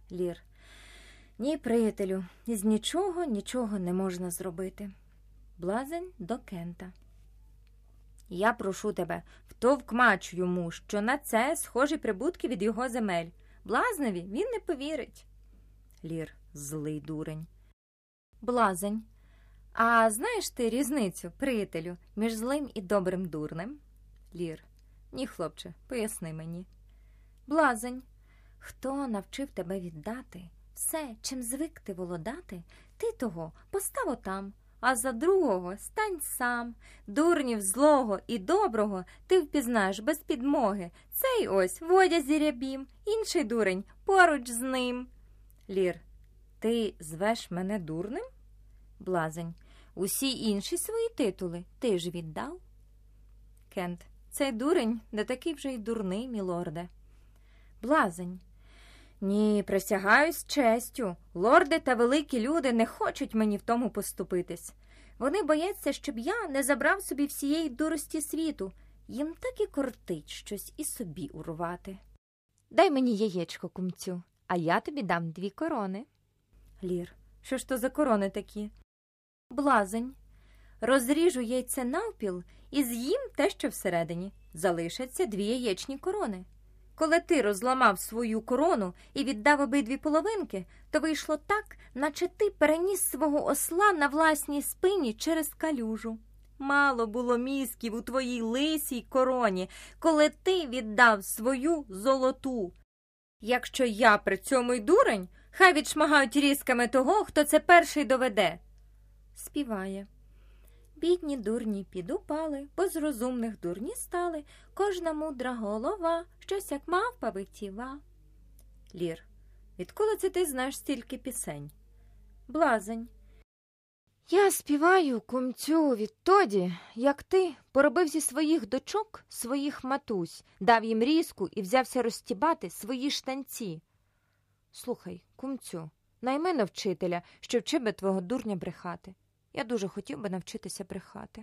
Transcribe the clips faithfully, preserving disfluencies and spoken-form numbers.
Лір. Ні, приятелю, із нічого нічого не можна зробити. Блазень до Кента. Я прошу тебе, втовкмач йому, що на це схожі прибутки від його земель. Блазневі він не повірить. Лір. Злий дурень. Блазень. А знаєш ти різницю, приятелю, між злим і добрим дурнем? Лір. Ні, хлопче, поясни мені. Блазень. Хто навчив тебе віддати все, чим звик ти володати, ти того постав отам, а за другого стань сам. Дурнів злого і доброго ти впізнаєш без підмоги. Цей ось Водя Зірябім, інший дурень поруч з ним. Лір. Ти звеш мене дурним? Блазень. Усі інші свої титули ти ж віддав? Кент. Цей дурень не такий вже й дурний, мілорде. Блазень. Ні, присягаюсь честю. Лорди та великі люди не хочуть мені в тому поступитись. Вони бояться, щоб я не забрав собі всієї дурості світу. Їм так і кортить щось і собі урвати. Дай мені яєчко, кумцю, а я тобі дам дві корони. Лір. Що ж то за корони такі? Блазень. Розріжу яйце навпіл і з'їм те, що всередині. Залишаться дві яєчні корони. Коли ти розламав свою корону і віддав обидві половинки, то вийшло так, наче ти переніс свого осла на власній спині через калюжу. Мало було мізків у твоїй лисій короні, коли ти віддав свою золоту. Якщо я при цьому й дурень, хай відшмагають різками того, хто це перший доведе. Співає. Бідні дурні підупали, бо з розумних дурні стали, кожна мудра голова, щось як мавпа витіва. Лір. Відколи це ти знаєш стільки пісень? Блазень. Я співаю, кумцю, відтоді, як ти поробив зі своїх дочок своїх матусь, дав їм різку і взявся розтібати свої штанці. Слухай, кумцю, найми навчителя, що вчив би твого дурня брехати. Я дуже хотів би навчитися брехати.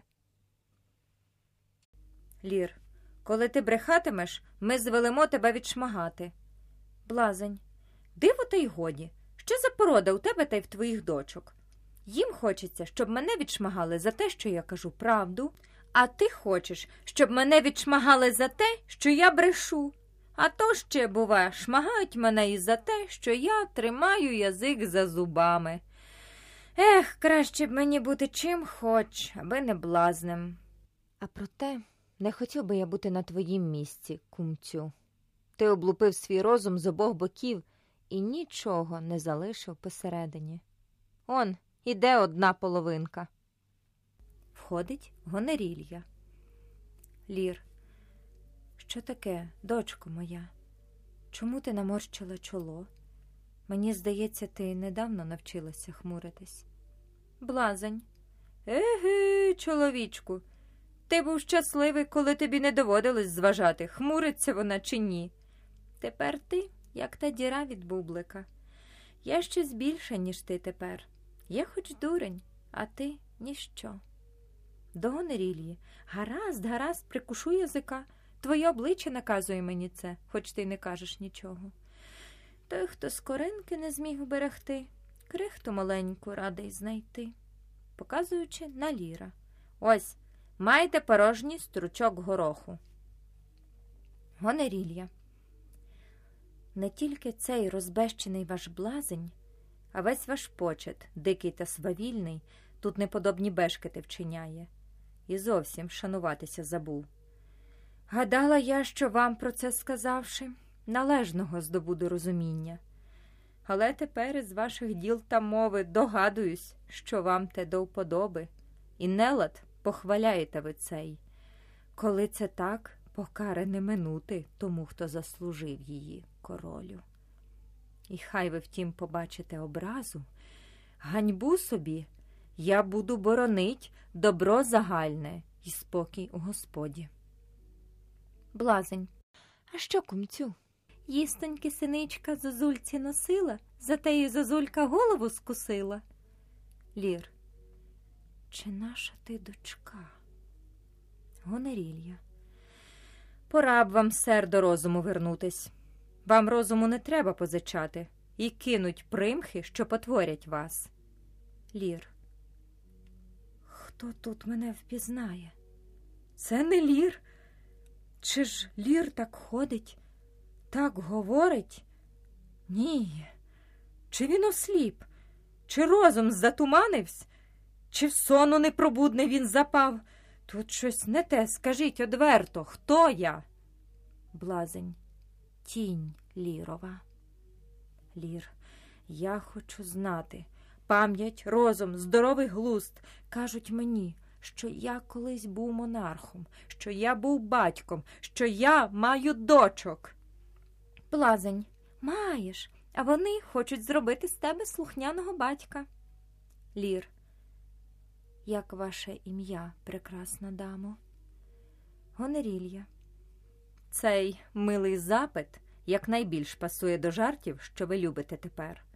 Лір. Коли ти брехатимеш, ми звелимо тебе відшмагати. Блазень. Диво та й годі. Що за порода у тебе та й в твоїх дочок? Їм хочеться, щоб мене відшмагали за те, що я кажу правду, а ти хочеш, щоб мене відшмагали за те, що я брешу. А то ще, бува, шмагають мене і за те, що я тримаю язик за зубами. Ех, краще б мені бути чим хоч, аби не блазнем. А проте не хотів би я бути на твоїм місці, кумцю. Ти облупив свій розум з обох боків і нічого не залишив посередині. Он, іде одна половинка. Входить Гонерілья. Лір. Що таке, дочко моя? Чому ти наморщила чоло? Мені здається, ти недавно навчилася хмуритись. Блазень. Еге, чоловічку, ти був щасливий, коли тобі не доводилось зважати, хмуриться вона чи ні. Тепер ти, як та діра від бублика. Я щось більше, ніж ти тепер. Я хоч дурень, а ти – ніщо. До Гонерільї. Гаразд, гаразд, прикушу язика. Твоє обличчя наказує мені це, хоч ти не кажеш нічого. Той, хто скоринки не зміг вберегти, крихту маленьку радий знайти. Показуючи на Ліра. Ось, майте порожній стручок гороху. Гонерілья. Не тільки цей розбещений ваш блазень, а весь ваш почет, дикий та свавільний, тут неподобні бешкети вчиняє. І зовсім шануватися забув. Гадала я, що вам про це сказавши, належного здобуду розуміння. Але тепер із ваших діл та мови догадуюсь, що вам те до вподоби. І нелад похваляєте ви цей. Коли це так, покари не минути тому, хто заслужив її, королю. І хай ви втім побачите образу, ганьбу собі, я буду боронить добро загальне і спокій у Господі. Блазень. А що, кумцю? Їстоньки синичка зозульці носила, зате й зозулька голову скусила. Лір. Чи наша ти дочка? Гонерілья. Пора б вам, сер, до розуму вернутись. Вам розуму не треба позичати. і кинуть примхи, що потворять вас. Лір. Хто тут мене впізнає? Це не Лір? Чи ж Лір так ходить, так говорить? Ні. Чи він осліп? Чи розум затуманився? Чи в сону непробудний він запав? Тут щось не те, скажіть одверто, хто я? Блазень. Тінь Лірова. Лір. Я хочу знати. Пам'ять, розум, здоровий глузд кажуть мені, що я колись був монархом, що я був батьком, що я маю дочок. Блазень. Маєш, а вони хочуть зробити з тебе слухняного батька. Лір. Як ваше ім'я, прекрасна дамо? Гонерілья. Цей милий запит якнайбільш пасує до жартів, що ви любите тепер.